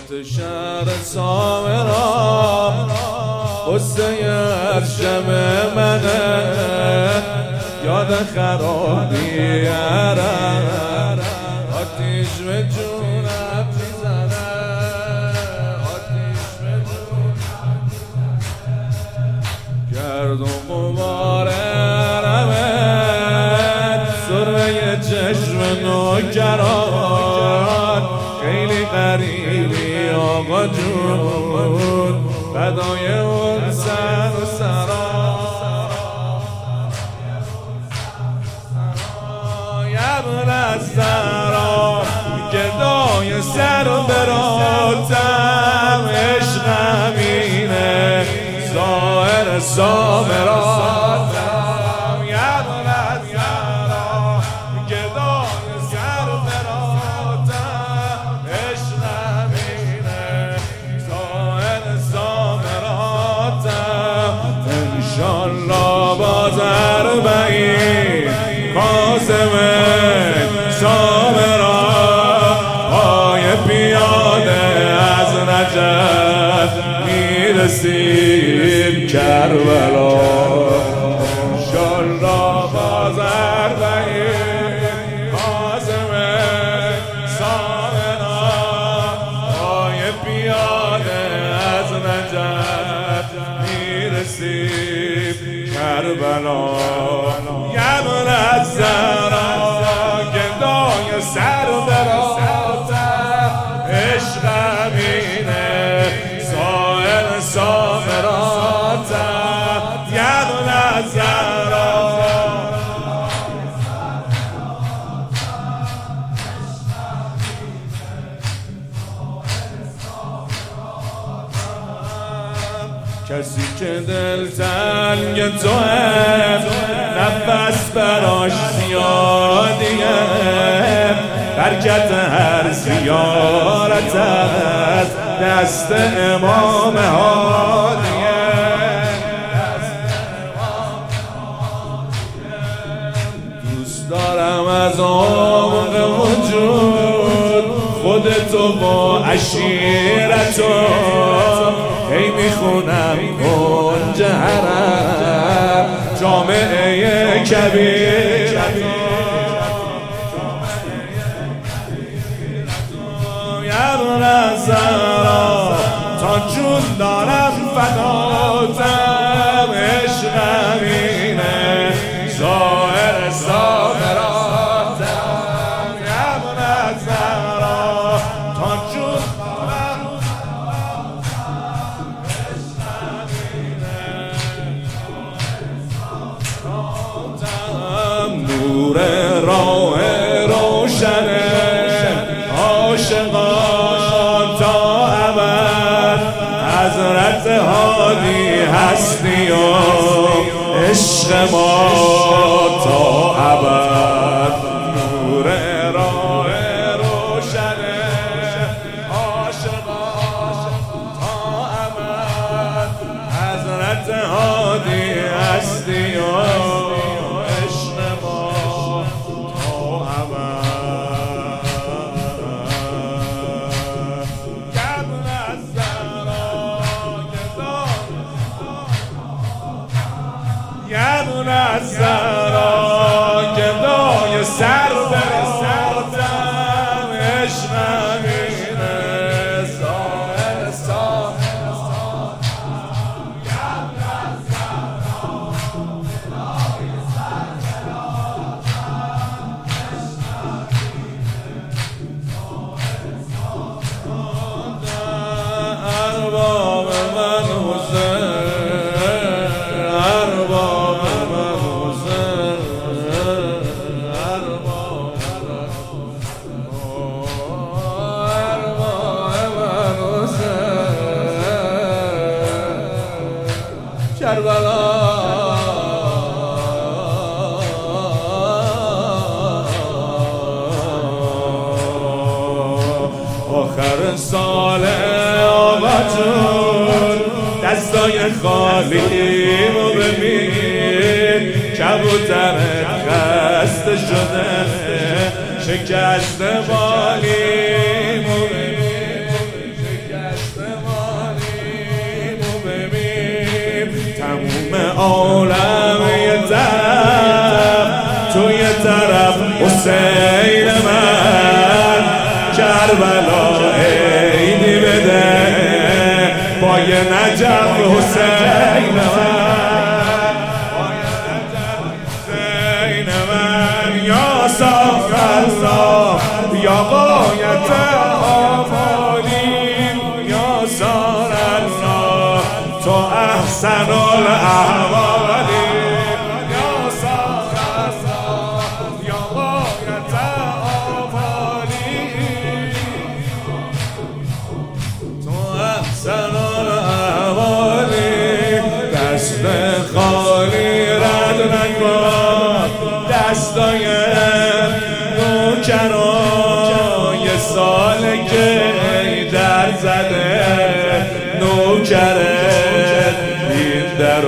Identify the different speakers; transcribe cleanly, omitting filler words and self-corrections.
Speaker 1: شهر سامرا قصه ارشم منه یاد خرابی عرب آتیش به جونم میزنه آتیش به جونم گردون غبار عربت سرمه چشم نوکران خیلی غریبی آقا جون فدای اون سر و سرا یبن از سرا گدای سر براتم عشقم اینه ظاهر سامراتم یبن از سرا گدای سر براتم عشقم اینه ظاهر سامراتم انشالله باز اربعین قاسمه سامرا پای پیاده از نجف میرسیم کربلا انشالله باز اربعین قاسمه سامرا پای پیاده از نجف میرسیم کربلا یبن از زهرا گدای سر براتم عشقم اینه سائر سامراتم یبن از زهرا کسی که دل تنگ توه نفس براش زیادیه برکت هر زیارت از دست امام هادیه دوست دارم از عمق وجود خودتو با عشیرتو هی میخونم کنج حرم جامعه کبیر یبن از زهرا تا جون دارم فداتم عشقم اینه ظاهر سامراتم یبن از زهرا تا جون دارم نور راه روشنه عاشقان تا ابد حضرت هادی هستی و عشق ما تا ابد نور راه روشنه عاشقان تا ابد حضرت هادی هستی و یبن از زهرا گدای سر براتم عشقم اینه ظاهر سامراتم یبن از زهرا گدای سر براتم عشقم اینه ارباب من حسین کربلا آخر سال آقا جون دستای خالیمو ببین کبوترت خسته شده شکست بالیمو ببین عالم یه طرف، تو یه طرف حسین من، کربلا عیدی بده با یه نجف حسین من، یا صاف الله یا غایت آمالی، یا سار الله تو احسن الاحوالی، یا صاف الله یا غایت آمالی، تو احسن الاحوالی. دست خالی رد نکن، دستای نوکران یه ساله که در زده، نوکره این در و